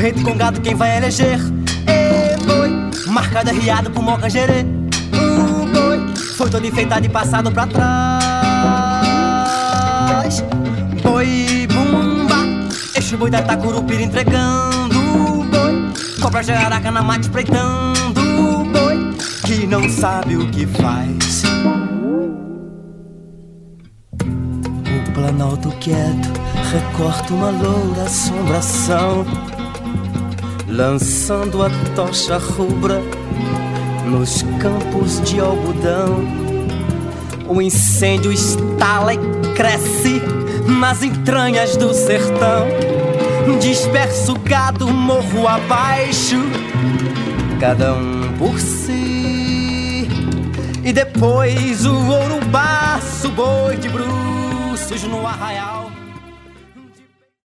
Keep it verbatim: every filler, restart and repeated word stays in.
concorrente com gado quem vai eleger. E boi, marcado arriado por mocangerê. O boi foi todo enfeitado e passado pra trás. Boi bumba, este boi da Itacurupira entregando. O boi, cobra jararaca na mate espreitando. O boi que não sabe o que faz. O planalto quieto recorta uma loura assombração, lançando a tocha rubra nos campos de algodão. O incêndio estala e cresce nas entranhas do sertão. Dispersa o gado morro abaixo, cada um por si. E depois o ouro-baço, boi de bruços no arraial.